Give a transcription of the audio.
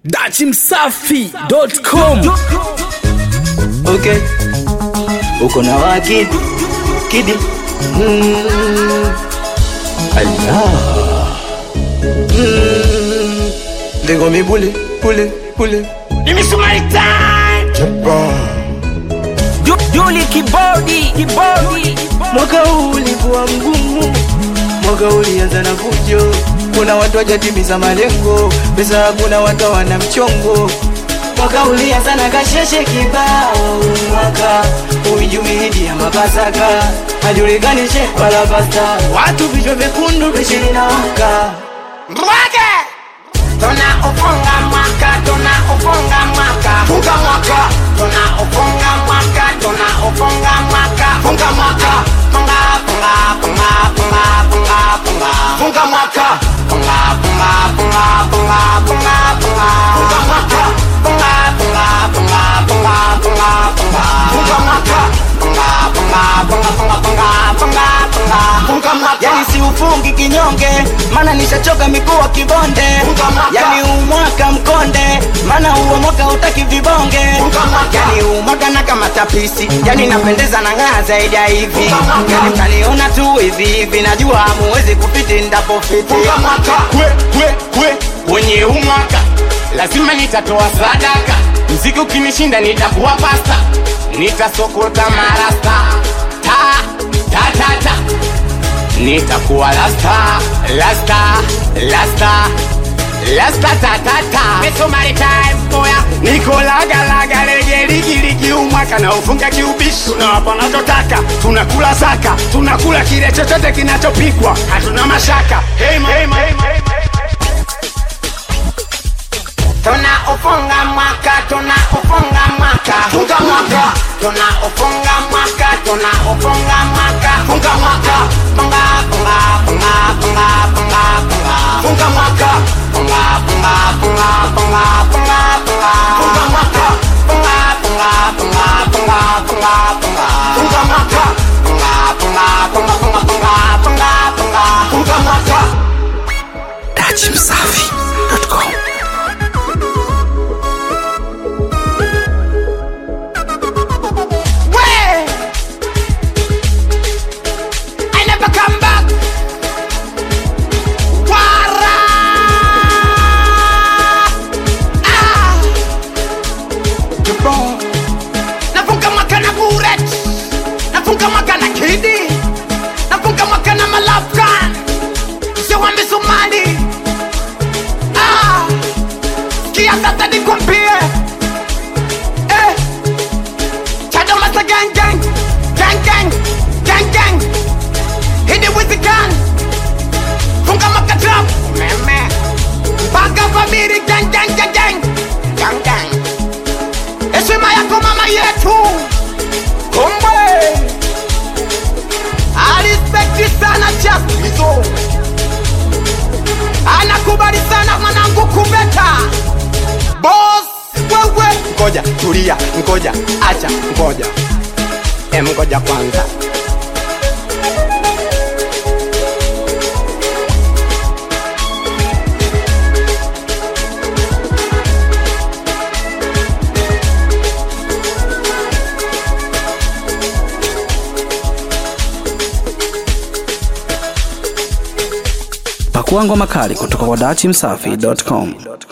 dachimsafi.com. Okay, uko na wakidi kidi Allah Lego mi bule Imisumari time Juli kibodi Mwaka huu ulikuwa mgumu, mwaka ulianza na fujo. Kuna watu hawajatimiza malengo, pesa hakuna, watu wana mchongo. Mwaka ulianza na kasheshe kibao, mwaka uijumidi ya mapasaka hajulikani sheikh wala pasta, watu vichwa vyekundu besheni na waka Mwage! Tunaufunga mwaka, funga mwaka. Funga mwaka, funga mwaka. Funga mwaka, funga mwaka. Funga mwaka, yani si ufungi kinyonge, mana nishachoka mikuwa kibonde. Yani umwaka mkonde, mana huo mwaka utaki vibonge. Yani umwaka na kama tapisi, yani napendeza na ng'aa zaidi ya hivi. Yani mtaniona tu hivi, najua hamuwezi kupiti ndapofiti. Kwenye umwaka lazima nitatoa sadaka. Mziki ukinishinda nitakuwa pasta, nitasokota marasta. Ta nitakuwa lasta. Misumari time boya. Niko laga ligi umwaka na ufunga kiubishi. Tunawapa nachotaka, tunakula zaka, tunakula kile chochote kinachopikwa, hatuna mashaka. Hey man. Tunaufunga mwaka. Funga mwaka. Funga mwaka. Funga mwaka. Funga mwaka. Funga mwaka. Funga mwaka. dachimsafi.com. Nafunga mwaka na buret, nafunga mwaka na kidi, nafunga mwaka na malafkan. Sio wa Misumari. Kia sasa nikwambie. Chado masa gang. Hit it with the gun. Funga mwaka drop. Meme. Baga family gang. Heshima yako mama yetu Kombe. I respect sana Chapizo. Anakubali sana mwanangu Kubeta Boss wewe. Ngoja tulia, acha ngoja kwanza. Pakua ngoma kali kutoka kwa dachimsafi.com.